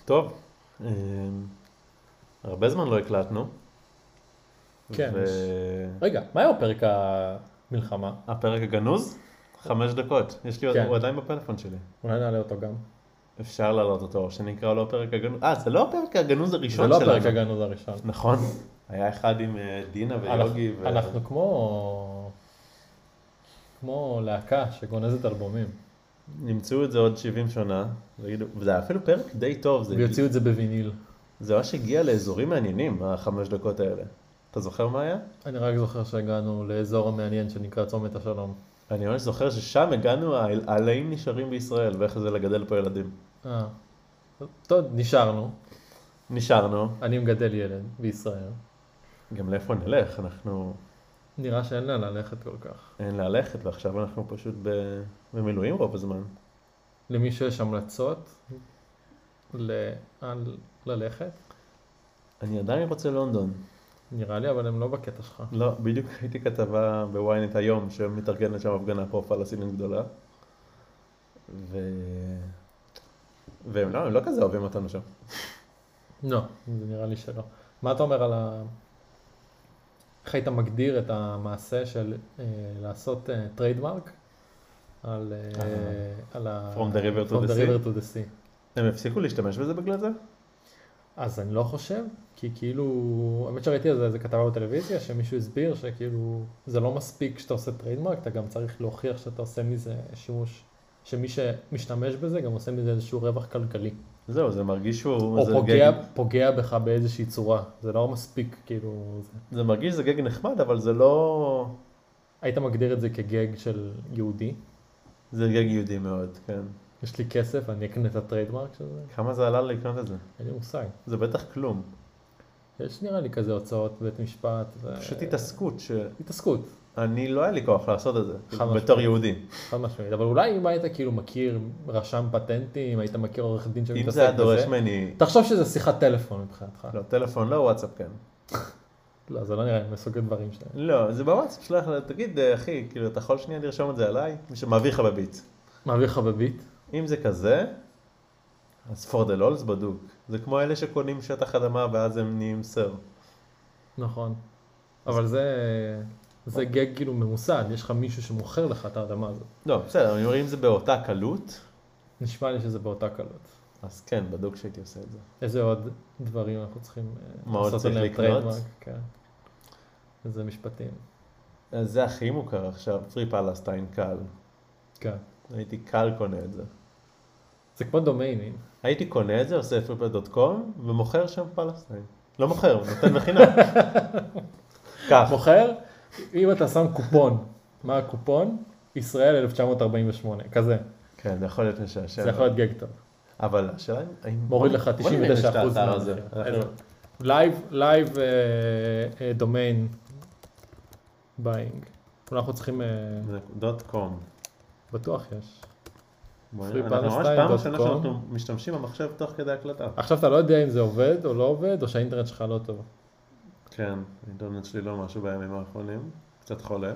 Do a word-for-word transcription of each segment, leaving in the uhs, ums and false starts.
טוב, הרבה זמן לא הקלטנו. כן. ו... רגע, מה היה בפרק המלחמה? הפרק הגנוז? חמש דקות. יש לי, כן. הוא עדיין בפלאפון שלי. אולי נעלה אותו גם. אפשר להעלות אותו, שנקרא לו הפרק הגנוז. אה, זה לא הפרק הגנוז הראשון זה שלנו. לא הפרק הגנוז הראשון. נכון. היה אחד עם דינה ויוגי. אנחנו, ו... אנחנו כמו... כמו להקה שגונזת אלבומים. נמצאו את זה עוד שבעים שנה, וזה היה אפילו פרק די טוב. ויוציאו את זה בוויניל. זה ממש הגיע לאזורים מעניינים, החמש דקות האלה. אתה זוכר מה היה? אני רק זוכר שהגענו לאזור המעניין שנקרא צומת השלום. אני ממש זוכר ששם הגענו, העלאים נשארים בישראל, ואיך זה לגדל פה ילדים. אה, טוב, נשארנו. נשארנו. אני מגדל ילד בישראל. גם לאיפה נלך? אנחנו... נראה שאין לה ללכת כל כך. אין ללכת, ועכשיו אנחנו פשוט במילואים רוב הזמן. למי שיש המלצות לאן ללכת? אני עדיין רוצה לונדון. נראה לי, אבל הם לא בקטע שלך. לא, בדיוק הייתי כתבה בוויינט היום, שמתארגנת שם הפגנה פה פלסטינית גדולה. ו... והם לא, הם לא כזה אוהבים אותנו שם. לא, זה נראה לי שלא. מה אתה אומר על ה... איך היית מגדיר את המעשה של אה, לעשות אה, טריידמרק על, אה, על ה... From the river to From the the sea. river to the sea. הם הפסיקו להשתמש בזה בגלל זה? אז אני לא חושב, כי כאילו, האמת שראיתי על זה איזה כתבה בטלוויזיה, שמישהו הסביר שכאילו, זה לא מספיק שאתה עושה טריידמרק, אתה גם צריך להוכיח שאתה עושה מזה שימוש, שמי שמשתמש בזה גם עושה מזה איזשהו רווח כלכלי. זהו, זה מרגיש שהוא... או זה פוגע, גג... פוגע בך באיזושהי צורה, זה לא מספיק כאילו... זה... זה מרגיש שזה גג נחמד, אבל זה לא... היית מגדיר את זה כגג של יהודי? זה גג יהודי מאוד, כן. יש לי כסף, אני אקנה את הטריידמרק של זה? כמה זה עלה לקנות את זה? אין לי מושג. זה בטח כלום. יש נראה לי כזה הוצאות בית משפט. ו... פשוט התעסקות ש... התעסקות. אני לא היה לי כוח לעשות את זה, חד משמעית. בתור יהודי. חד משמעית, אבל אולי אם היית כאילו מכיר רשם פטנטים, היית מכיר עורך דין שמתעסק אם בזה. זה היה דורש ממני... תחשוב שזה שיחת טלפון מבחינתך. לא, טלפון לא, וואטסאפ כן. לא, זה לא נראה לי מסוג הדברים שלהם. לא, זה בוואטסאפ שלך, תגיד, אחי, כאילו, אתה יכול שנייה לרשום את זה עליי? מי שמעביר לך בביט. מעביר לך בביט? אם זה כזה, אז for the lols בדוק. זה כמו אלה שקונים שטח אדמה ואז הם נהיים סר. נכון. אבל זה... זה גג כאילו ממוסד, יש לך מישהו שמוכר לך את האדמה הזאת. לא, בסדר, אני אומר, אם זה באותה קלות, נשמע לי שזה באותה קלות. אז כן, בדוק שהייתי עושה את זה. איזה עוד דברים אנחנו צריכים מה עוד לעשות צריך עליהם לקנות? טריידמרק? כן. איזה משפטים. אז זה הכי מוכר עכשיו, Free Palestine קל. כן. הייתי קל קונה את זה. זה כמו דומיינים. הייתי קונה את זה, עושה free dot com ומוכר שם פלסטיין. לא מוכר, נותן בחינם. כך. מוכר, אם אתה שם קופון, מה הקופון? ישראל אלף תשע מאות ארבעים ושמונה, כזה. כן, זה יכול להיות משעשע. זה יכול להיות גג טוב. אבל השאלה היא... מוריד לך תשעים ותשע אחוז מהמחיר. לייב, לייב דומיין ביינג. אנחנו צריכים... דוט קום. בטוח יש. אנחנו ממש פעם ראשונה שאנחנו משתמשים במחשב תוך כדי הקלטה. עכשיו אתה לא יודע אם זה עובד או לא עובד, או שהאינטרנט שלך לא טוב. כן, האינטרנט שלי לא משהו בימים האחרונים. קצת חולה.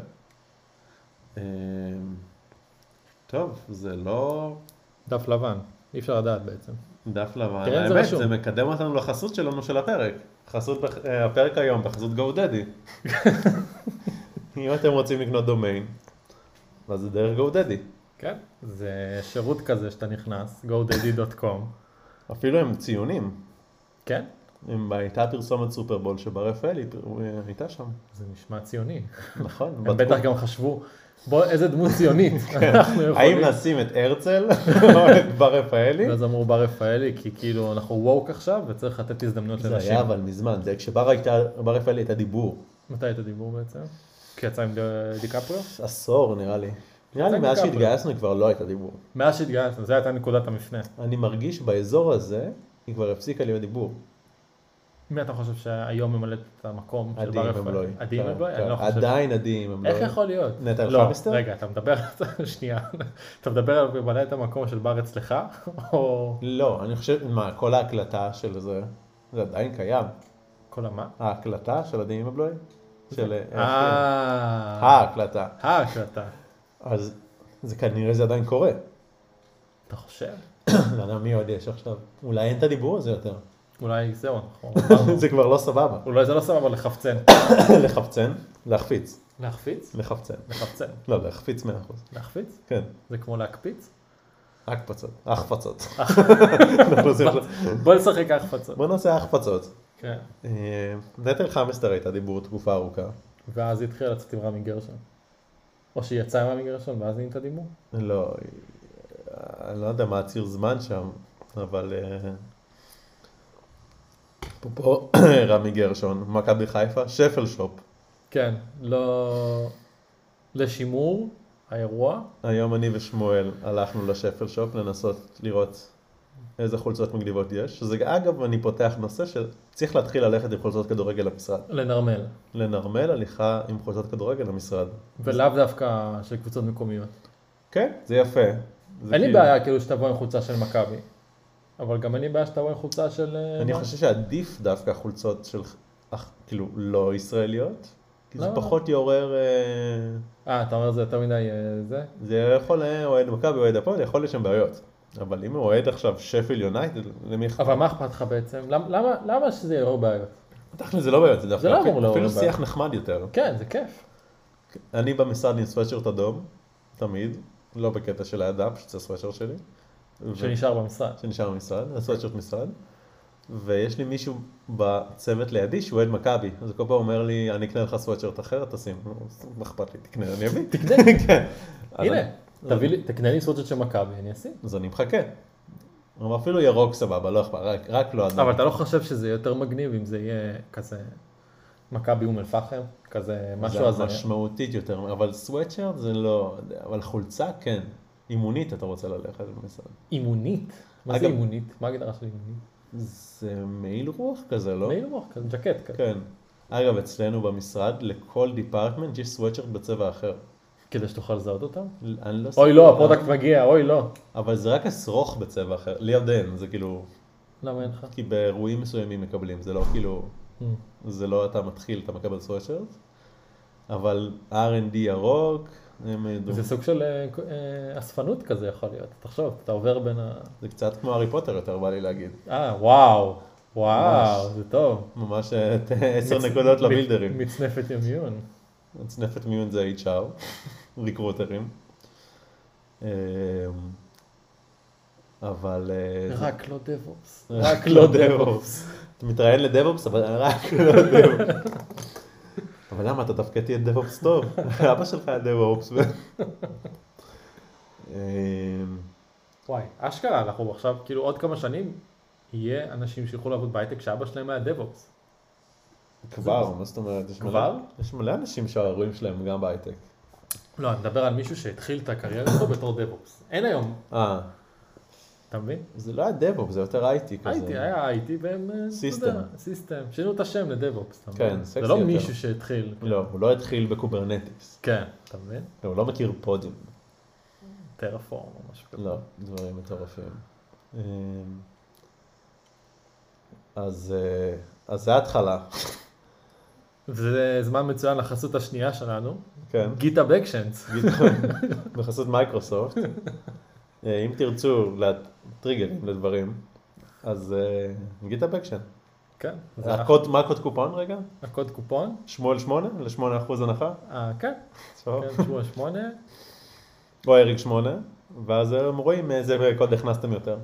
טוב, זה לא... דף לבן. אי אפשר לדעת בעצם. דף לבן. תראה, זה האמת, רשום. זה מקדם אותנו לחסות שלנו של הפרק. חסות, הפרק היום בחסות GoDaddy. אם אתם רוצים לקנות דומיין, אז זה דרך GoDaddy. כן, זה שירות כזה שאתה נכנס, גו דדי דוט קום. אפילו הם ציונים. כן? אם הייתה פרסומת סופרבול שבר רפאל, היא הייתה שם. זה נשמע ציוני. נכון. הם בטח גם חשבו, בוא, איזה דמות ציונית. אנחנו האם יכולים. נשים את הרצל או את בר רפאלי? ואז אמרו בר רפאלי, כי כאילו אנחנו ווק עכשיו, וצריך לתת הזדמנות זה לנשים. היה אבל מזמן, זה כשבר רפאלי הייתה דיבור. מתי היית דיבור בעצם? כי יצא עם דיקפריו? עשור נראה לי. נראה לי עם מאז דיקפריו. שהתגייסנו כבר לא הייתה דיבור. מאז שהתגייסנו, זו הייתה נקודת המפנה. אני מרגיש באזור הזה, היא כבר הפסיקה להיות דיבור. מי אתה חושב שהיום ממלאת את המקום של עדי בר עם רפאלי? אמלוי. עדי עם אמלוי? אני לא חושב. עדיין עדי עם אמלוי. איך יכול להיות? נטע לא, אלחמיסטר? רגע, אתה מדבר, שנייה, אתה מדבר על ממלא את המקום של בר אצלך, או לא, אני חושב, מה, כל ההקלטה של זה, זה עדיין קיים. כל המה? ההקלטה של עדי עם אמלוי? של... אה, ההקלטה. ההקלטה. אז זה כנראה זה עדיין קורה. אתה חושב? לא יודע מי עוד יש עכשיו. אולי אין את הדיבור הזה יותר. אולי זהו, אנחנו... זה כבר לא סבבה. אולי זה לא סבבה לחפצן. לחפצן, להחפיץ. להחפיץ? לחפצן. לחפצן. לא, להחפיץ מאה אחוז. להחפיץ? כן. זה כמו להקפיץ? הקפצות. החפצות. בוא נשחק ההחפצות. בוא נעשה החפצות. כן. נטל חמסטר הייתה דיבור תקופה ארוכה. ואז היא התחילה לצאת עם רמי גרשון. או שהיא יצאה עם רמי גרשון ואז נהיית דיבור? לא, אני לא יודע מה הציר זמן שם, אבל... פה רמי גרשון, מכבי חיפה, שפל שופ. כן, לא... לשימור, האירוע. היום אני ושמואל הלכנו לשפל שופ לנסות לראות איזה חולצות מגניבות יש. שזה אגב, אני פותח נושא שצריך להתחיל ללכת עם חולצות כדורגל למשרד. לנרמל. לנרמל הליכה עם חולצות כדורגל למשרד. ולאו דווקא של קבוצות מקומיות. כן, זה יפה. אין לי בעיה כאילו שתבוא עם חולצה של מכבי. אבל גם אין לי בעיה שתבוא עם חולצה של... אני חושב שעדיף דווקא חולצות של, כאילו, לא ישראליות. כי זה פחות יעורר... אה, אתה אומר זה יותר מדי זה? זה יכול אוהד מכבי, אוהד הפועל, יכול להיות שם בעיות. אבל אם הוא אוהד עכשיו שפיל יונייטד, למי אכפת? אבל מה אכפת לך בעצם? למה, למה שזה יעורר בעיות? תכל'ס זה לא בעיות, זה דווקא לא אמור לעורר אפילו בעיות. שיח נחמד יותר. כן, זה כיף. אני במשרד עם סוואצ'רט אדום, תמיד, לא בקטע של האדם, פשוט זה הסוואצ'רט שלי. שנשאר במשרד. שנשאר במשרד, הסוואצ'רט משרד. ויש לי מישהו בצוות לידי שהוא אוהד מכבי, אז כל פעם אומר לי, אני אקנה לך סוואצ'רט אחר, תשים. מה אכפת לי, תקנה, אני אביא. תקנה. כן. הנה, תביא לי, תקנה לי סוואצ'רט של מכבי, אני אשים. אז אני מחכה. אבל אפילו ירוק סבבה, לא אכפת, רק, רק לא אדם. אבל אתה לא חושב שזה יותר מגניב אם זה יהיה כזה מכבי אום אל-פחם, כזה משהו הזה. זה משמעותית יותר, אבל סוואצ'רט זה לא, אבל חולצה כן. אימונית אתה רוצה ללכת במשרד. אימונית? מה זה אימונית? מה ההגדרה של אימונית? זה מעיל רוח כזה, לא? מעיל רוח כזה, ג'קט כזה. כן. אגב, אצלנו במשרד, לכל דיפרטמנט יש סוואצ'רט בצבע אחר. כדי שתוכל לזהות אותם? אני לא... אוי לא, הפרודקט מגיע, אוי לא. אבל זה רק השרוך בצבע אחר. לי עוד אין, זה כאילו... למה אין לך? כי באירועים מסוימים מקבלים, זה לא כאילו... זה לא אתה מתחיל, אתה מקבל סוואצ'רט. אבל אר אנד די ירוק... זה סוג של אספנות כזה יכול להיות. תחשוב, אתה עובר בין ה... זה קצת כמו הארי פוטר יותר בא לי להגיד. אה, וואו. וואו, זה טוב. ממש עשר נקודות לבילדרים. מצנפת ימיון. מצנפת מיון זה אייץ' אר, ריקרוטרים. אבל... רק לא דב-אופס. רק לא דב-אופס. אתה מתראיין לדב-אופס, אבל רק לא דב-אופס. אבל למה אתה דווקא תהיה דב-אופס טוב? אבא שלך היה דב-אופס. וואי, אשכרה, אנחנו עכשיו, כאילו עוד כמה שנים, יהיה אנשים שיוכלו לעבוד בהייטק שאבא שלהם היה דב-אופס. כבר, מה זאת אומרת? כבר? יש מלא אנשים שההורים שלהם גם בהייטק. לא, אני מדבר על מישהו שהתחיל את הקריירה שלו בתור דב-אופס. אין היום. אה. אתה מבין? זה לא היה דב-אופס, זה יותר איי טי כזה. איי טי, היה איי טי והם... סיסטם. סיסטם. שינו את השם לדב-אופס. כן, סקסי יותר. זה לא מישהו שהתחיל. לא, הוא לא התחיל בקוברנטיס. כן, אתה מבין? הוא לא מכיר פודיום. טרפורם או משהו כזה. לא, דברים מטורפים. אז זה ההתחלה. זה זמן מצוין לחסות השנייה שלנו. כן. גיטה בקשנס. בחסות מייקרוסופט. אם תרצו טריגרים לדברים, אז גיטה בקשן. כן. מה הקוד קופון רגע? הקוד קופון? שמואל שמונה, ל-שמונה אחוז הנחה? אה, כן. כן, שמואל שמונה. או אריק שמונה, ואז הם רואים איזה קוד הכנסתם יותר.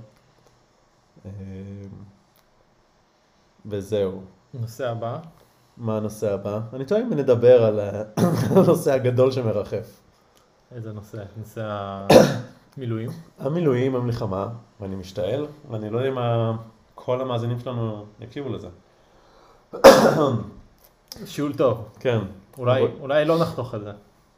וזהו. נושא הבא. מה הנושא הבא? אני טועה אם נדבר על הנושא הגדול שמרחף. איזה נושא? נושא המילואים? המילואים, המלחמה, ואני משתעל, ואני לא יודע אם כל המאזינים שלנו יקשיבו לזה. שיעול טוב. כן. אולי, אולי לא נחתוך את זה.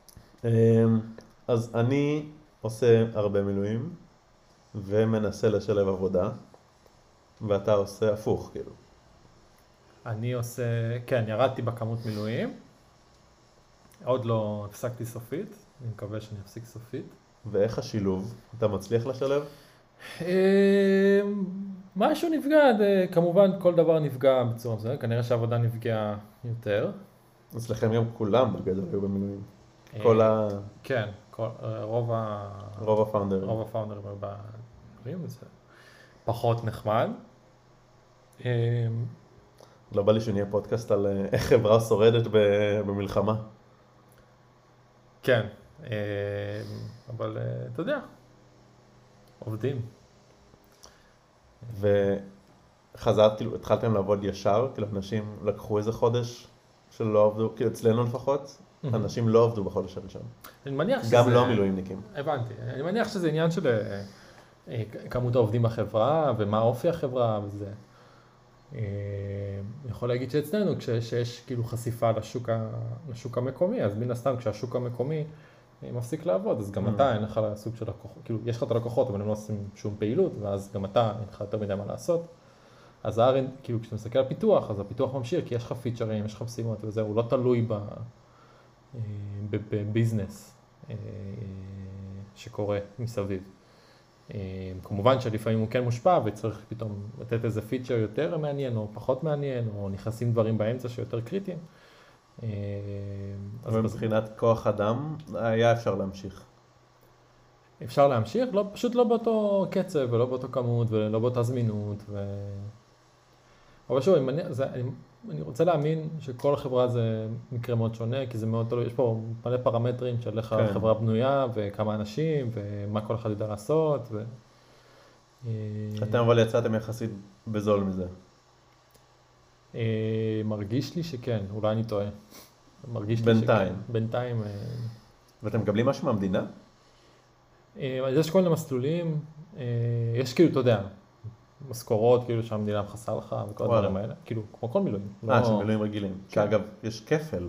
אז אני עושה הרבה מילואים, ומנסה לשלב עבודה, ואתה עושה הפוך, כאילו. אני עושה, כן, ירדתי בכמות מילואים, עוד לא הפסקתי סופית, אני מקווה שאני אפסיק סופית. ואיך השילוב? אתה מצליח לשלב? משהו נפגע, כמובן כל דבר נפגע בצורה מסוימת, כנראה שהעבודה נפגעה יותר. אצלכם גם כולם בגדול היו במילואים. כל ה... כן, רוב ה... רוב הפאונדרים. רוב הפאונדרים היו במילואים. פחות נחמד. אה, לא בא לי שנהיה פודקאסט על אה, איך חברה שורדת ב- במלחמה. כן, אה, אבל אה, אתה יודע, עובדים. וחזרת, כאילו, התחלתם לעבוד ישר, כאילו, אנשים לקחו איזה חודש שלא עבדו, כאילו, אצלנו לפחות, אנשים לא עבדו בחודש הראשון. אני מניח שזה... גם לא מילואימניקים. הבנתי. אני מניח שזה עניין של אה, אה, כמות העובדים בחברה, ומה אופי החברה וזה. אה, אני יכול להגיד שאצלנו, כשיש כאילו חשיפה לשוק, ה, לשוק המקומי, אז מן הסתם כשהשוק המקומי אה, מפסיק לעבוד, אז גם אתה אין לך סוג של לקוחות, כאילו יש לך את הלקוחות, אבל הם לא עושים שום פעילות, ואז גם אתה אין לך יותר מדי מה לעשות. אז ה-אר אנד די, כאילו כשאתה מסתכל על פיתוח, אז הפיתוח ממשיך, כי יש לך פיצ'רים, יש לך משימות וזה, הוא לא תלוי ב... בביזנס שקורה מסביב. כמובן שלפעמים הוא כן מושפע וצריך פתאום לתת איזה פיצ'ר יותר מעניין או פחות מעניין, או נכנסים דברים באמצע שיותר קריטיים. ומבחינת כוח אדם היה אפשר להמשיך. אפשר להמשיך, לא, פשוט לא באותו קצב ולא באותו כמות ולא באותה זמינות. ו... אבל שוב, אני, זה, אני, אני רוצה להאמין שכל חברה זה מקרה מאוד שונה, כי זה מאוד תלוי, יש פה מלא פרמטרים של איך כן. החברה בנויה וכמה אנשים ומה כל אחד יודע לעשות. ו... אתם אבל יצאתם יחסית בזול מזה. מרגיש לי שכן, אולי אני טועה. מרגיש בינתיים. לי שכן. בינתיים. ואתם מקבלים משהו מהמדינה? אז יש כל מיני מסלולים, יש כאילו, אתה יודע, משכורות כאילו שהמדינה מכסה לך וכל הדברים האלה, כאילו כמו כל מילואים. אה, של מילואים רגילים. שאגב, יש כפל.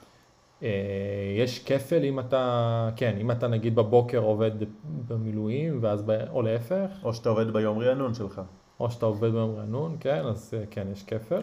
יש כפל אם אתה, כן, אם אתה נגיד בבוקר עובד במילואים, ואז, או להפך. או שאתה עובד ביום רענון שלך. או שאתה עובד ביום רענון, כן, אז כן, יש כפל.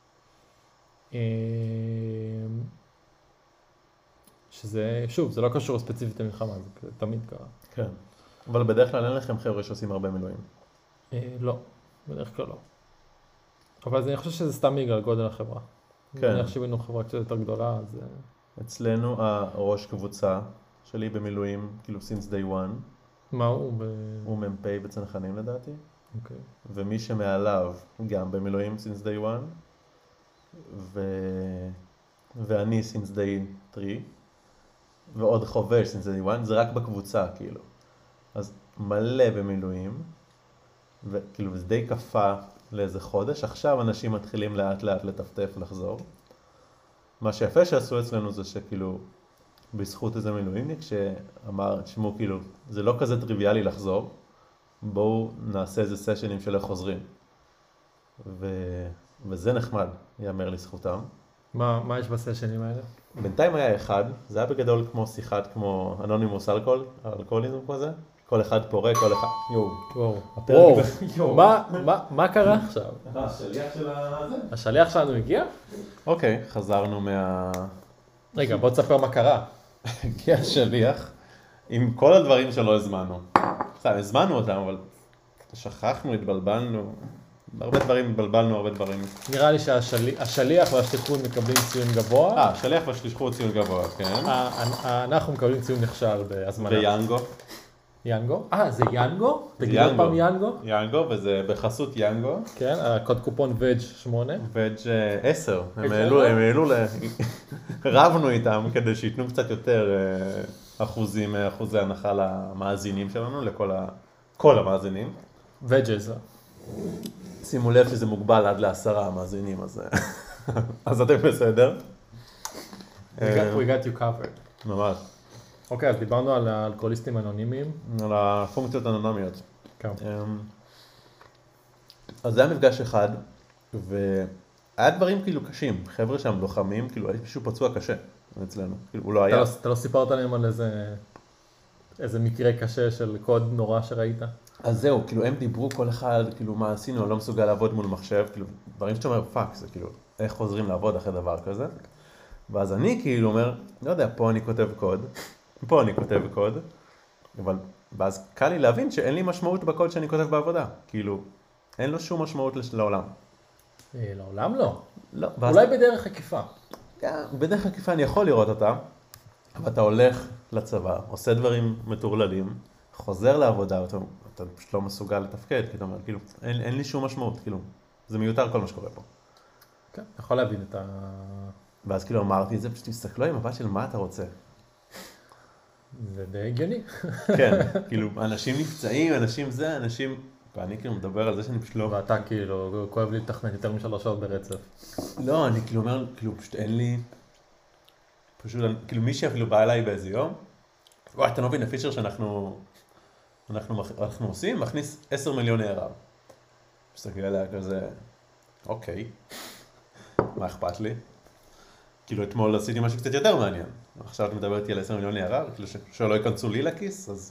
שזה, שוב, זה לא קשור ספציפית למלחמה, זה תמיד קרה. כן. אבל בדרך כלל אין לכם חבר'ה שעושים הרבה מילואים. לא, בדרך כלל לא. אבל אני חושב שזה סתם בגלל גודל החברה. כן. אני חושב שהיינו חברה קצת יותר גדולה, אז... אצלנו הראש קבוצה שלי במילואים, כאילו since day one. מה הוא? ב... הוא מ"פ בצנחנים לדעתי. אוקיי. ומי שמעליו גם במילואים since day one. ו... ואני since day three. ועוד חובש since day one. זה רק בקבוצה כאילו. אז מלא במילואים. וכאילו זה די קפה לאיזה חודש. עכשיו אנשים מתחילים לאט לאט לטפטף לחזור. מה שיפה שעשו אצלנו זה שכאילו בזכות איזה מילואימניק שאמר, תשמעו כאילו, זה לא כזה טריוויאלי לחזור, בואו נעשה איזה סשנים של איך חוזרים. ו... וזה נחמד, יאמר לזכותם. מה, מה יש בסשנים האלה? בינתיים היה אחד, זה היה בגדול כמו שיחת כמו אנונימוס אלכוהול, אלכוהוליזם כזה. כל אחד פורק, כל אחד... יואו. וואו. וואו. מה, מה, מה קרה עכשיו? השליח של הזה. השליח שלנו הגיע? אוקיי, חזרנו מה... רגע, בוא תספר מה קרה. הגיע השליח עם כל הדברים שלא הזמנו. סתם, הזמנו אותם, אבל שכחנו, התבלבלנו. הרבה דברים, התבלבלנו הרבה דברים. נראה לי שהשליח והשליחות מקבלים ציון גבוה. אה, השליח והשליחות ציון גבוה, כן. אנחנו מקבלים ציון נכשל בהזמנה. ביאנגו. יאנגו? אה, זה יאנגו? זה תגיד עוד פעם יאנגו? יאנגו, וזה בחסות יאנגו. כן, הקוד קופון וג' שמונה. וג' עשר. הם העלו, הם העלו, רבנו איתם כדי שיתנו קצת יותר אחוזים, אחוזי הנחה למאזינים שלנו, לכל ה... כל המאזינים. וג' עשר. שימו לב שזה מוגבל עד לעשרה המאזינים, אז אז אתם בסדר. We got you covered. ממש. אוקיי, אז דיברנו על האלכוהוליסטים אנונימיים. על הפונקציות האנונימיות. כן. אז זה היה מפגש אחד, והיה דברים כאילו קשים. חבר'ה שם לוחמים, כאילו היה מישהו פצוע קשה אצלנו. כאילו הוא לא היה. אתה לא סיפרת להם על איזה, איזה מקרה קשה של קוד נורא שראית? אז זהו, כאילו הם דיברו כל אחד, כאילו מה עשינו, אני לא מסוגל לעבוד מול מחשב, כאילו דברים שאתה אומר פאק, זה כאילו איך חוזרים לעבוד אחרי דבר כזה. ואז אני כאילו אומר, לא יודע, פה אני כותב קוד, פה אני כותב קוד, אבל ואז קל לי להבין שאין לי משמעות בקוד שאני כותב בעבודה, כאילו אין לו שום משמעות לעולם. לעולם לא. לא. אולי בדרך עקיפה. בדרך עקיפה אני יכול לראות אותה, אבל אתה הולך לצבא, עושה דברים מטורללים, חוזר לעבודה, אתה אתה פשוט לא מסוגל לתפקד, כי אתה אומר, כאילו, אין, אין לי שום משמעות, כאילו, זה מיותר כל מה שקורה פה. כן, יכול להבין את ה... ואז כאילו אמרתי את זה, פשוט תסתכלו עם מבט של מה אתה רוצה. זה די הגיוני. כן, כאילו, אנשים נפצעים, אנשים זה, אנשים... ואני כאילו מדבר על זה שאני פשוט לא... ואתה כאילו, כואב לי לתכנן יותר משלוש שעות ברצף. לא, אני כאילו אומר, כאילו, פשוט אין לי... פשוט, כאילו, מי שאפילו בא אליי באיזה יום, וואי, אתה לא מבין, הפיצ'ר שאנחנו אנחנו, אנחנו עושים, מכניס עשר מיליון A R R. מסתכל עליה כזה, אוקיי, מה אכפת לי? כאילו, אתמול עשיתי משהו קצת יותר מעניין. עכשיו אתה מדבר איתי על עשר מיליון A R R, כאילו שלא ייכנסו לי לכיס, אז...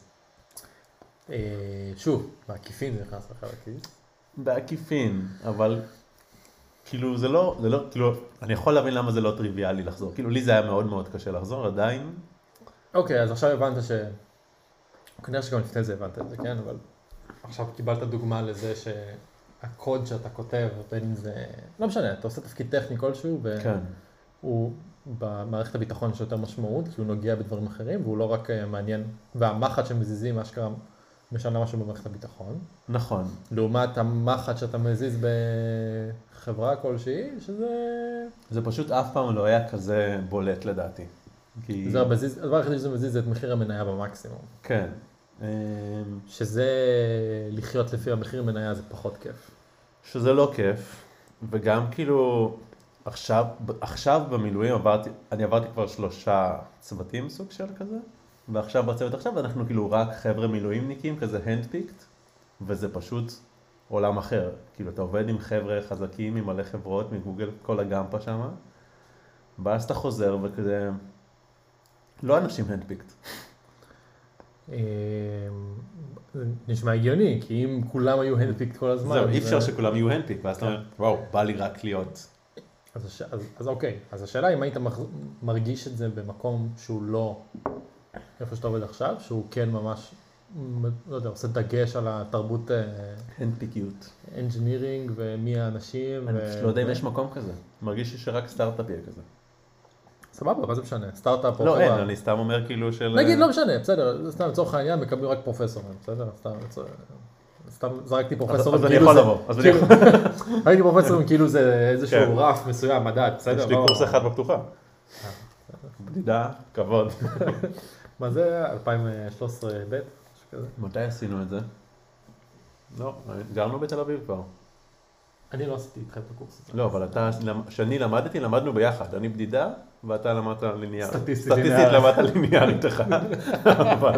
שוב, בעקיפין זה נכנס לך לכיס. בעקיפין, אבל כאילו זה לא, זה לא, כאילו, אני יכול להבין למה זה לא טריוויאלי לחזור. כאילו, לי זה היה מאוד מאוד קשה לחזור, עדיין. אוקיי, אז עכשיו הבנת ש... כנראה שגם לפני זה הבנת את זה, כן? אבל עכשיו קיבלת דוגמה לזה שהקוד שאתה כותב, בין אם זה... לא משנה, אתה עושה תפקיד טכני כלשהו, והוא במערכת הביטחון יש יותר משמעות, כי הוא נוגע בדברים אחרים, והוא לא רק מעניין, והמחט שמזיזים, מה שקרה, משנה משהו במערכת הביטחון. נכון. לעומת המחט שאתה מזיז בחברה כלשהי, שזה... זה פשוט אף פעם לא היה כזה בולט לדעתי. כי... זה מזיז, הדבר היחידי שזה מזיז זה את מחיר המניה במקסימום. כן. שזה לחיות לפי המחיר מניה זה פחות כיף. שזה לא כיף, וגם כאילו עכשיו, עכשיו במילואים עברתי, אני עברתי כבר שלושה צוותים סוג של כזה, ועכשיו בצוות עכשיו אנחנו כאילו רק חבר'ה מילואימניקים, כזה handpicked, וזה פשוט עולם אחר. כאילו אתה עובד עם חבר'ה חזקים, עם מלא חברות, מגוגל, כל הגמפה שמה, ואז אתה חוזר וכזה, לא אנשים handpicked. נשמע הגיוני, כי אם כולם היו handpicked כל הזמן... זהו, אי אפשר שכולם יהיו handpicked, ואז אתה אומר, וואו, בא לי רק להיות... אז, אז, אז אוקיי, אז השאלה אם היית מרגיש את זה במקום שהוא לא איפה שאתה עובד עכשיו, שהוא כן ממש, לא יודע, עושה דגש על התרבות... handpickיות. engineering ומי האנשים. אני פשוט לא יודע אם יש מקום כזה. מרגיש לי שרק סטארט-אפ יהיה כזה. סבבה, מה זה משנה? סטארט-אפ או לא, חברה? אין, אני סתם אומר כאילו של... נגיד, לא משנה, בסדר, סתם לצורך העניין מקבלים רק פרופסורים, בסדר? סתם זרקתי פרופסורים. אז אני יכול לבוא. ראיתי פרופסורים כאילו זה איזשהו רף מסוים, מדד, בסדר? יש לי קורס אחד בפתוחה. בדידה, כבוד. מה זה? אלפיים ושלוש עשרה ב'? מתי עשינו את זה? לא, גרנו בתל אביב כבר. אני לא עשיתי איתכם את הקורס הזה. לא, אבל אתה, כשאני למדתי, למדנו ביחד. אני בדידה, ואתה למדת ליניארית. סטטיסטית סטטיסטית למדת ליניארית אחד. אבל...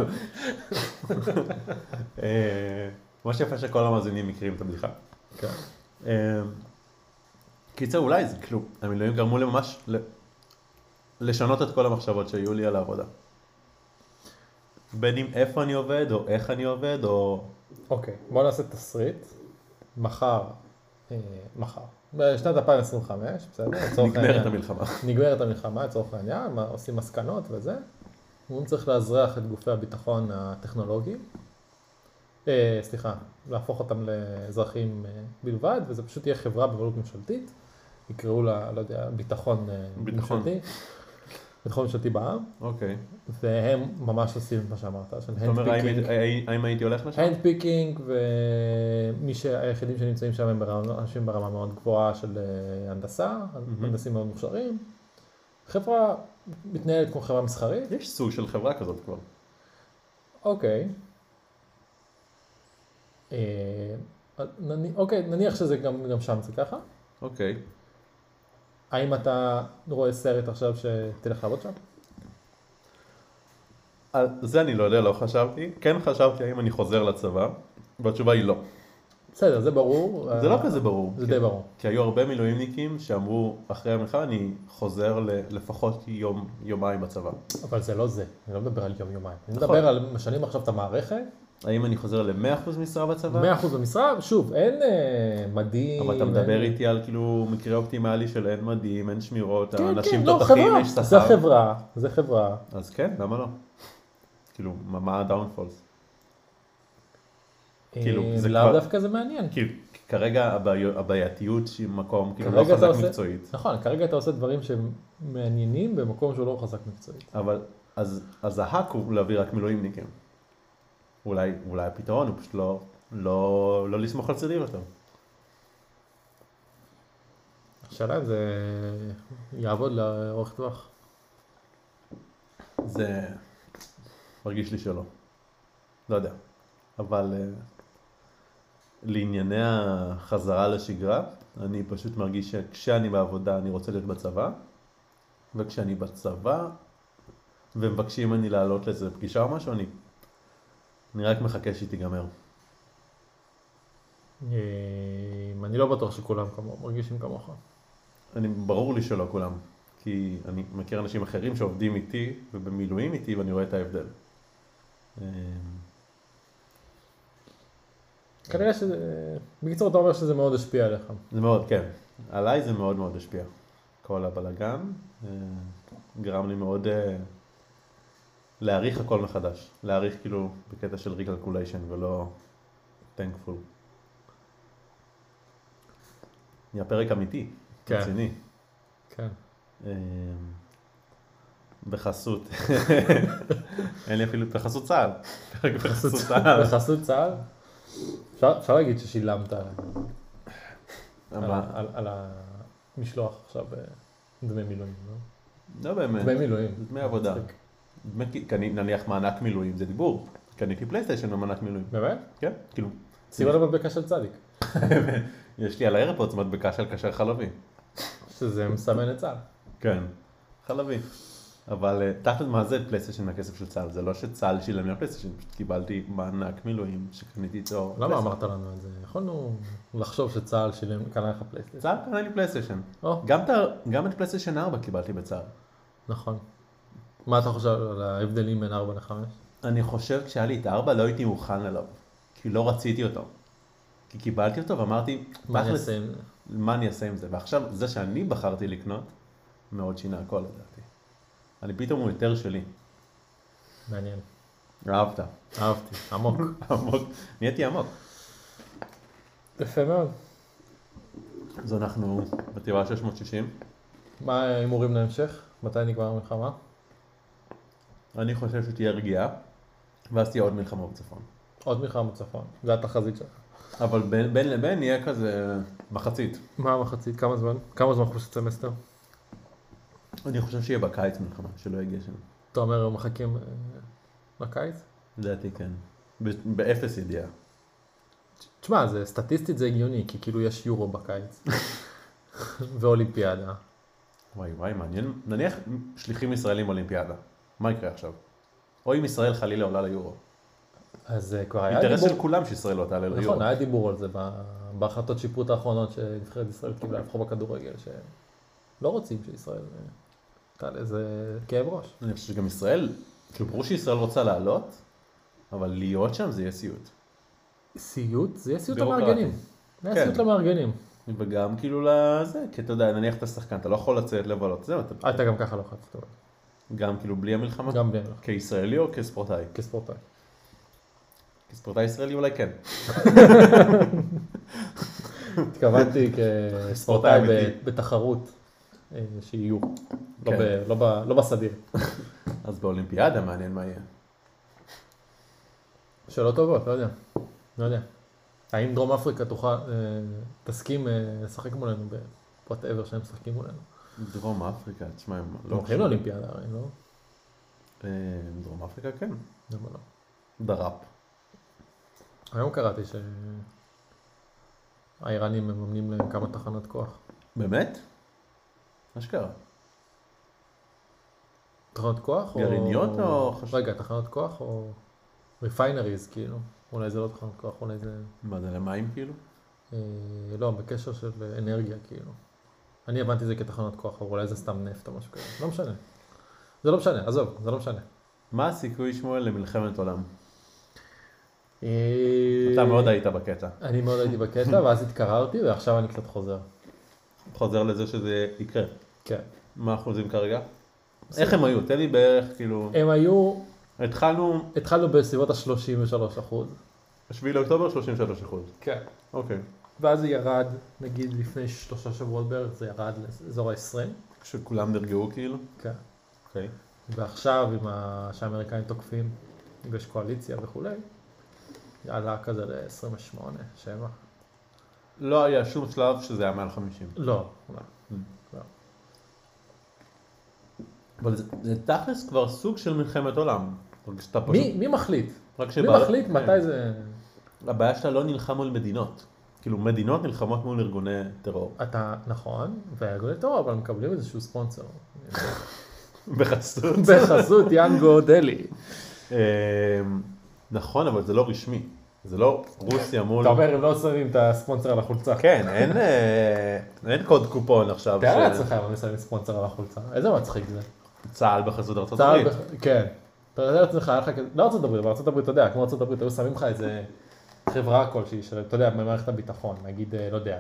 מה שיפה שכל המאזינים מכירים את הבדיחה. כן. קיצר, אולי זה, כאילו, המילואים גרמו לי ממש לשנות את כל המחשבות שהיו לי על העבודה. בין אם איפה אני עובד, או איך אני עובד, או... אוקיי, בוא נעשה תסריט. מחר, מחר, בשנת אלפיים עשרים וחמש, בסדר? נגמרת המלחמה. נגמרת המלחמה, לצורך העניין, עושים מסקנות וזה. הוא צריך לאזרח את גופי הביטחון הטכנולוגיים. סליחה, להפוך אותם לאזרחים בלבד, וזה פשוט יהיה חברה בבעלות ממשלתית. יקראו לה, לא יודע, ביטחון ממשלתי. ביטחון ממשלתי בעם. אוקיי. והם ממש עושים מה שאמרת, של זאת אומרת, האם הייתי הולך לשם? הנדפיקינג, ומי שהיחידים שנמצאים שם הם אנשים ברמה מאוד גבוהה של הנדסה, הנדסים מאוד מוכשרים. חברה מתנהלת כמו חברה מסחרית. יש סוג של חברה כזאת כבר. אוקיי. אוקיי, נניח שזה גם שם זה ככה. אוקיי. האם אתה רואה סרט עכשיו שתלך לעבוד שם? על זה אני לא יודע, לא חשבתי. כן חשבתי האם אני חוזר לצבא, והתשובה היא לא. בסדר, זה ברור. זה לא כזה ברור. זה די ברור. כי היו הרבה מילואימניקים שאמרו אחרי המלחמה אני חוזר לפחות יום, יומיים בצבא. אבל זה לא זה, אני לא מדבר על יום יומיים. אני מדבר על משנים עכשיו את המערכת. האם אני חוזר ל-מאה אחוז משרה בצבא? מאה אחוז במשרה, שוב, אין מדים. אבל אתה מדבר איתי על כאילו מקרה אופטימלי של אין מדים, אין שמירות, כן, אנשים כן, לא, תותחים, חברה. יש שכר. זה חברה, זה חברה. אז כן, למה לא? כאילו, מה הדאונפולס? כאילו, זה לאו דווקא זה מעניין. כאילו, כרגע הבעייתיות שהיא מקום, כאילו, לא חזק מקצועית. נכון, כרגע אתה עושה דברים שמעניינים במקום שהוא לא חזק מקצועית. אבל, אז ההק הוא להביא רק מילואימניקים. אולי, אולי הפתרון הוא פשוט לא, לא, לא לסמוך על צירים יותר. השאלה אם זה יעבוד לאורך טווח. זה מרגיש לי שלא. לא יודע. אבל uh, לענייני החזרה לשגרה, אני פשוט מרגיש שכשאני בעבודה אני רוצה להיות בצבא, וכשאני בצבא ומבקשים אני לעלות לאיזה פגישה או משהו, אני, אני רק מחכה שהיא תיגמר. אני לא בטוח שכולם כמוך, מרגישים כמוך. אני, ברור לי שלא כולם, כי אני מכיר אנשים אחרים שעובדים איתי ובמילואים איתי ואני רואה את ההבדל. כנראה שזה, בקיצור אתה אומר שזה מאוד השפיע עליך. זה מאוד, כן. עליי זה מאוד מאוד השפיע. כל הבלגן גרם לי מאוד להעריך הכל מחדש. להעריך כאילו בקטע של recalculation ולא thankful. נהיה פרק אמיתי, כן. רציני. כן. בחסות. אין לי אפילו בחסות צה"ל. בחסות צה"ל. בחסות צה"ל? אפשר להגיד ששילמת מה? על המשלוח עכשיו דמי מילואים, לא? לא באמת. דמי מילואים. דמי עבודה. נניח מענק מילואים, זה דיבור. קניתי פלייסטיישן במענק מילואים. באמת? כן, כאילו. סיבה למדבקה של צדיק. יש לי על האיירפודס מדבקה של כשר חלבי. שזה מסמן את צה"ל. כן, חלבי. אבל תחת מה זה פלייסטיישן מהכסף של צה"ל? זה לא שצה"ל שילם לי על פלייסטיישן, פשוט קיבלתי מענק מילואים שקניתי איתו. למה אמרת לנו את זה? יכולנו לחשוב שצה"ל שילם, קנה לך פלייסטיישן. צה"ל קנה לי פלייסטיישן. גם את פלייסטיישן ארבע קיבלתי בצה"ל. נכון. מה אתה חושב על ההבדלים בין ארבע לחמש? אני חושב כשהיה לי את ארבע לא הייתי מוכן אליו, כי לא רציתי אותו. כי קיבלתי אותו ואמרתי, מה אני אעשה עם זה? מה אני אעשה עם זה? ועכשיו זה שאני בחרתי לקנות, מאוד שינה הכל לדעתי. אני פתאום הוא יותר שלי. מעניין. אהבת. אהבתי, עמוק. עמוק. נהייתי עמוק. יפה מאוד. אז אנחנו בתיבה שש מאות שישים. מה ההימורים להמשך? מתי נגמר המלחמה? אני חושב שתהיה רגיעה, ואז תהיה עוד מלחמה בצפון. עוד מלחמה בצפון, זה התחזית שלך. אבל בין, בין לבין יהיה כזה מחצית. מה המחצית? כמה זמן? כמה זמן חוץ סמסטר? אני חושב שיהיה בקיץ מלחמה, שלא יגיע שם. אתה אומר מחכים לקיץ? לדעתי כן. באפס ידיעה. תשמע, זה סטטיסטית זה הגיוני, כי כאילו יש יורו בקיץ. ואולימפיאדה. וואי וואי, מעניין. נניח שליחים ישראלים אולימפיאדה. מה יקרה עכשיו? או אם ישראל חלילה עולה ליורו. אז כבר היה דיבור... אינטרס של כולם שישראל לא תעלה ליורו. נכון, היה דיבור על זה בהחלטות שיפוט האחרונות שנבחרת ישראל קיבלה לפחות בכדורגל, שלא רוצים שישראל תעלה, זה כאב ראש. אני חושב שגם ישראל, כאילו ברור שישראל רוצה לעלות, אבל להיות שם זה יהיה סיוט. סיוט? זה יהיה סיוט למארגנים. זה יהיה סיוט למארגנים. וגם כאילו לזה, כי אתה יודע, נניח אתה שחקן, אתה לא יכול לצאת לבלות, זהו. אתה גם ככה לא יכול לצאת. גם כאילו בלי המלחמה? גם בלי המלחמה. כישראלי או כספורטאי? כספורטאי. כספורטאי ישראלי אולי כן. התכוונתי כספורטאי בתחרות שיהיו, לא בסדיר. אז באולימפיאדה מעניין מה יהיה. שאלות טובות, לא יודע. לא יודע. האם דרום אפריקה תוכל, תסכים לשחק מולנו בפוטאבר שהם משחקים מולנו? דרום אפריקה, תשמע, הם לא הולכים לאולימפיאדה, הרי לא? דרום אפריקה כן. למה לא? דראפ. היום קראתי שהאיראנים מממנים להם כמה תחנות כוח. באמת? מה שקרה? תחנות כוח? גרעיניות או... רגע, תחנות כוח או... ריפיינריז כאילו. אולי זה לא תחנות כוח, אולי זה... מה זה, למים כאילו? לא, בקשר של אנרגיה כאילו. אני הבנתי זה כתחנות כוח, אבל אולי זה סתם נפט או משהו כזה. לא משנה. זה לא משנה, עזוב, זה לא משנה. מה הסיכוי שמואל למלחמת עולם? אתה מאוד היית בקטע. אני מאוד הייתי בקטע, ואז התקררתי, ועכשיו אני קצת חוזר. חוזר לזה שזה יקרה? כן. מה האחוזים כרגע? איך הם היו? תן לי בערך, כאילו... הם היו... התחלנו... התחלנו בסביבות ה-שלושים ושלושה אחוז. השביעי לאוקטובר, שלושים ושלושה אחוז. כן. אוקיי. ואז זה ירד, נגיד לפני שלושה שבועות בערך, זה ירד לאזור ה-עשרים. כשכולם נרגעו כאילו? כן. אוקיי. ועכשיו, עם שהאמריקאים תוקפים, ויש קואליציה וכולי, עלה כזה ל-עשרים ושמונה, שבע. לא היה שום שלב שזה היה מעל חמישים. לא, לא. לא. אבל זה, זה תכלס כבר סוג של מלחמת עולם. רק שאתה פשוט... מי, מי מחליט? רק מי שבא... מחליט מתי זה... הבעיה שאתה לא נלחם מול מדינות. כאילו מדינות נלחמות מול ארגוני טרור. אתה, נכון, והארגוני טרור, אבל מקבלים איזשהו ספונסר. בחסות. בחסות ינגו דלי. נכון, אבל זה לא רשמי. זה לא רוסיה מול... אתה אומר, הם לא שמים את הספונסר על החולצה. כן, אין, אין קוד קופון עכשיו. תאר לעצמך אם הם שמים ספונסר על החולצה. איזה מצחיק זה. צה"ל בחסות ארצות הברית. כן. תאר לעצמך, לא ארצות הברית, אבל ארצות הברית, אתה יודע, כמו ארצות הברית, היו שמים לך איזה חברה כלשהי, אתה יודע, במערכת הביטחון, נגיד, לא יודע,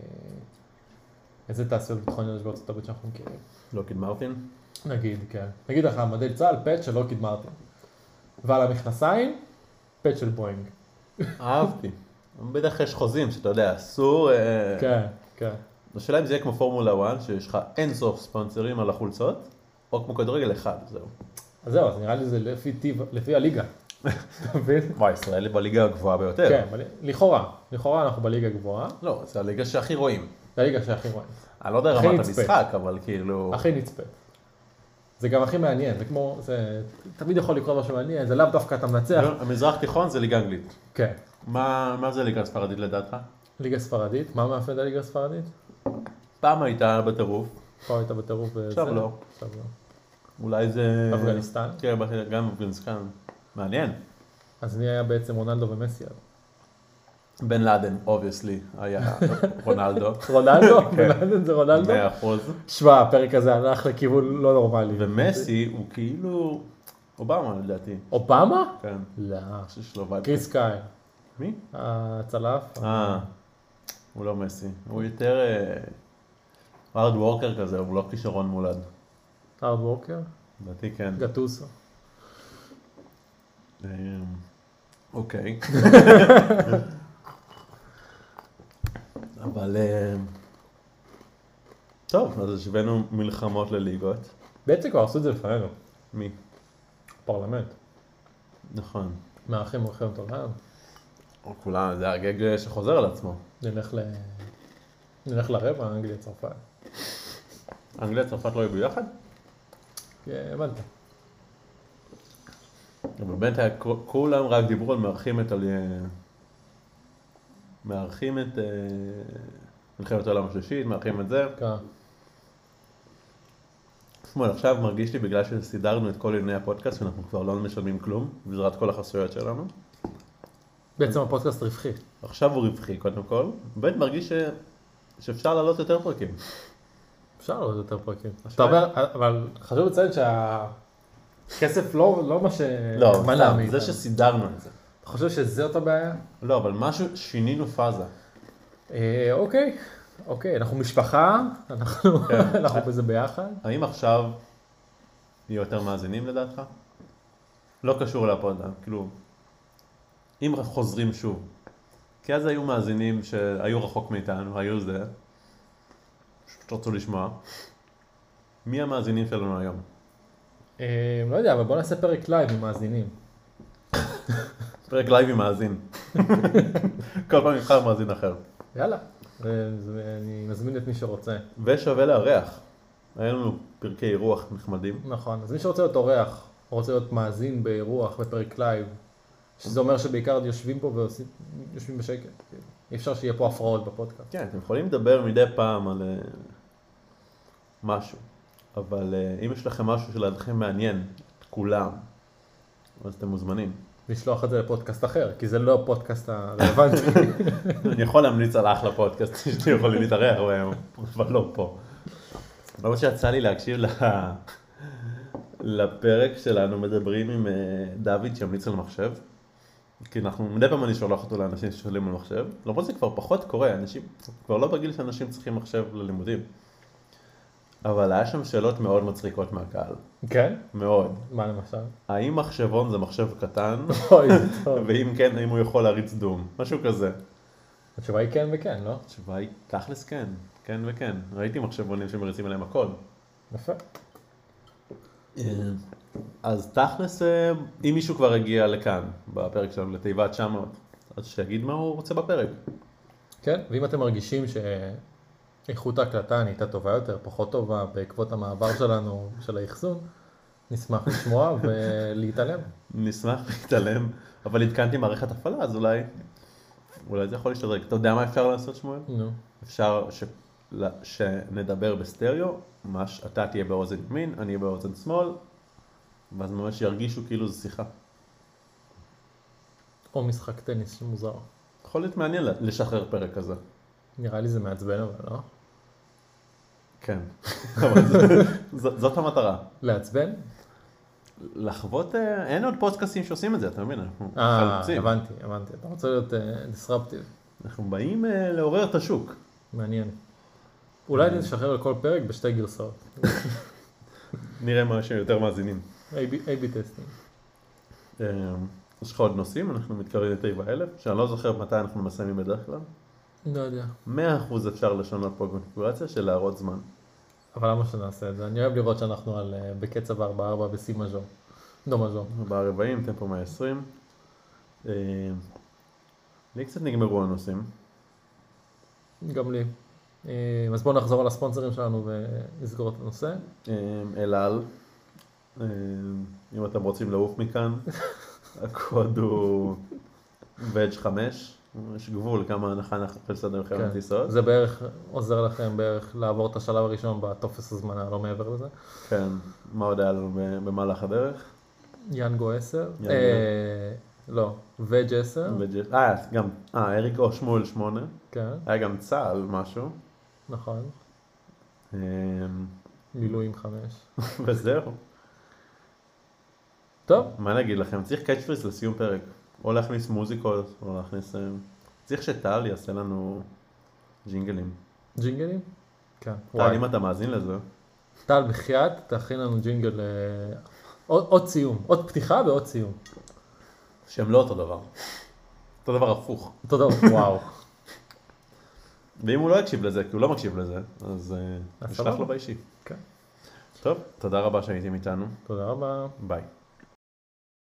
איזה תעשיות ביטחוניות יש בארצות הברית שאנחנו מכירים. לוקיד מרטין? נגיד, כן. נגיד לך, מודל צה"ל, פט של לוקיד מרטין. ועל המכנסיים, פט של בואינג. אהבתי. בטח יש חוזים שאתה יודע, אסור... כן, כן. השאלה אם זה יהיה כמו פורמולה אחת, שיש לך אין סוף ספונסרים על החולצות, או כמו כדורגל אחד, זהו. אז זהו, אז נראה לי זה לפי טיב, לפי הליגה. אתה מבין? וואי, ישראל היא בליגה הגבוהה ביותר. כן, לכאורה. לכאורה אנחנו בליגה גבוהה. לא, זה הליגה שהכי רואים. זה הליגה שהכי רואים. אני לא יודע רמת המשחק, אבל כאילו... הכי נצפת. זה גם הכי מעניין, זה כמו, זה תמיד יכול לקרות משהו מעניין, זה לאו דווקא אתה מנצח. המזרח תיכון זה ליגה אנגלית. כן. מה, מה זה ליגה ספרדית לדעתך? ליגה ספרדית? מה מאפיין הליגה הספרדית? פעם הייתה בטירוף. פעם הייתה בטירוף וזה. עכשיו לא. עכשיו לא. אולי זה... אפגניסטן? כן, גם אפגניסטן. מעניין. אז מי היה בעצם רונלדו ומסי? בן לאדן, אובייסלי, היה רונלדו. רונלדו? בן לאדן זה רונלדו? מאה אחוז. שמע, הפרק הזה הלך לכיוון לא נורמלי. ומסי הוא כאילו... אובמה לדעתי. אובמה? כן. לא. ששלובק. קריס קאי. מי? הצלף. אה, הוא לא מסי. הוא יותר... הארד וורקר כזה, הוא לא כישרון מולד. הארד וורקר? לדעתי כן. גטוסו. אוקיי. אבל... טוב, אז השווינו מלחמות לליגות. בעצם כבר עשו את זה לפנינו. מי? פרלמנט. נכון. מארחים מלחמת עולם. כולם, זה הגג שחוזר על עצמו. נלך ל... נלך לרבע, אנגליה צרפת. אנגליה צרפת לא היו ביחד? כן, הבנת. אבל באמת היה, כולם רק דיברו על מארחים את... מארחים את... מלחמת העולם השלישית, מארחים את זה. כן. שמאל, עכשיו מרגיש לי בגלל שסידרנו את כל ענייני הפודקאסט, שאנחנו כבר לא משלמים כלום, בעזרת כל החסויות שלנו. בעצם הפודקאסט רווחי. עכשיו הוא רווחי, קודם כל. באמת מרגיש ש... שאפשר לעלות יותר פרקים. אפשר לעלות יותר פרקים. אתה אומר, אבל חשוב לציין שהכסף לא, לא מה ש... לא, סתם, זה שסידרנו את זה. אתה חושב שזאת הבעיה? לא, אבל משהו, שינינו פאזה. אה, אוקיי, אוקיי, אנחנו משפחה, אנחנו, אנחנו בזה ביחד. האם עכשיו יהיו יותר מאזינים לדעתך? לא קשור לפוד, כאילו, אם חוזרים שוב. כי אז היו מאזינים שהיו רחוק מאיתנו, היו זה, פשוט רצו לשמוע. מי המאזינים שלנו היום? אה, לא יודע, אבל בוא נעשה פרק לייב עם מאזינים. פרק לייב עם מאזין. כל פעם נבחר מאזין אחר. יאללה, אני מזמין את מי שרוצה. ושווה לארח. היה לנו פרקי אירוח נחמדים. נכון, אז מי שרוצה להיות אורח, רוצה להיות מאזין באירוח בפרק לייב, שזה אומר שבעיקר יושבים פה ויושבים בשקט. אי אפשר שיהיה פה הפרעות בפודקאסט. כן, אתם יכולים לדבר מדי פעם על משהו. אבל אם יש לכם משהו שלדעתכם מעניין את כולם, אז אתם מוזמנים. לשלוח את זה לפודקאסט אחר, כי זה לא הפודקאסט הרלוונטי. אני יכול להמליץ על אחלה פודקאסט שאתם יכולים להתארח בהם, אבל לא פה. אבל שיצא לי להקשיב לפרק שלנו, מדברים עם דוד שימליץ על מחשב. כי אנחנו, מדי פעם אני שולח אותו לאנשים ששואלים על מחשב. למרות זה כבר פחות קורה, אנשים, כבר לא בגיל שאנשים צריכים מחשב ללימודים. אבל היה שם שאלות מאוד מצחיקות מהקהל. כן? מאוד. מה למשל? האם מחשבון זה מחשב קטן? אוי, זה טוב. ואם כן, האם הוא יכול להריץ דום? משהו כזה. התשובה היא כן וכן, לא? התשובה היא תכלס כן, כן וכן. ראיתי מחשבונים שמריצים עליהם הכל. יפה. אז תכלס, אם מישהו כבר הגיע לכאן, בפרק שלנו לתיבת תשע מאות, אז שיגיד מה הוא רוצה בפרק. כן, ואם אתם מרגישים שאיכות ההקלטה נהייתה טובה יותר, פחות טובה, בעקבות המעבר שלנו, של האחסון, נשמח לשמוע ולהתעלם. נשמח להתעלם, אבל התקנתי מערכת הפעלה, אז אולי, אולי זה יכול להשתדרג. אתה יודע מה אפשר לעשות, שמואל? נו. אפשר ש... שנדבר בסטריאו, ממש אתה תהיה באוזן ימין, אני אהיה באוזן שמאל, ואז ממש ירגישו כאילו זו שיחה. או משחק טניס שמוזר. יכול להיות מעניין לשחרר פרק כזה. נראה לי זה מעצבן אבל, לא? כן, אבל ז- ז- זאת המטרה. לעצבן? לחוות, אה, אין עוד פודקאסטים שעושים את זה, אתה מבין? אנחנו אה, חלוצים. הבנתי, הבנתי. אתה רוצה להיות דיסרפטיב. אנחנו באים אה, לעורר את השוק. מעניין. אולי נשחרר לכל פרק בשתי גרסאות. נראה מה שיותר מאזינים. איי בי טסטינג. אה, יש לך עוד נושאים? אנחנו מתקרבים לתשע אלף, שאני לא זוכר מתי אנחנו מסיימים בדרך כלל. לא יודע. מאה אחוז אפשר לשנות פה קונפיגורציה של להראות זמן. אבל למה שנעשה את זה? אני אוהב לראות שאנחנו על, אה, בקצב ארבע ארבע בסי מז'ור. דו מז'ור. ברבעים, טמפו מאה ועשרים. אה, לי קצת נגמרו הנושאים. גם לי. אה, אז בואו נחזור על הספונסרים שלנו ונסגור את הנושא. אה, אל על, אה, אם אתם רוצים לעוף מכאן, הקוד הוא וג' חמש, יש גבול כמה הנחה אנחנו יכולים לסדר לכם כן. בטיסות. זה בערך עוזר לכם בערך לעבור את השלב הראשון בטופס הזמנה, לא מעבר לזה. כן, מה עוד היה לנו ב- במהלך הדרך? ינגו עשר. ינגו. אה, לא, וג' עשר. וג'- אה, גם, אה, אריק או שמואל שמונה, כן, היה גם צה"ל משהו, נכון. אה, מילואים חמש. וזהו. טוב, מה נגיד לכם? צריך קאץ' פריז לסיום פרק. או להכניס מוזיקות, או להכניס... אה, צריך שטל יעשה לנו ג'ינגלים. ג'ינגלים? כן. טל, אם אתה מאזין לזה, טל, בחייאת, תכין לנו ג'ינגל, אה, עוד, עוד סיום, עוד פתיחה ועוד סיום. שהם לא אותו דבר. אותו דבר הפוך. תודה, וואו. ואם הוא לא יקשיב לזה, כי הוא לא מקשיב לזה, אז אז נשלח סבבה. לו באישי. כן. טוב, תודה רבה שהייתם איתנו. תודה רבה. ביי.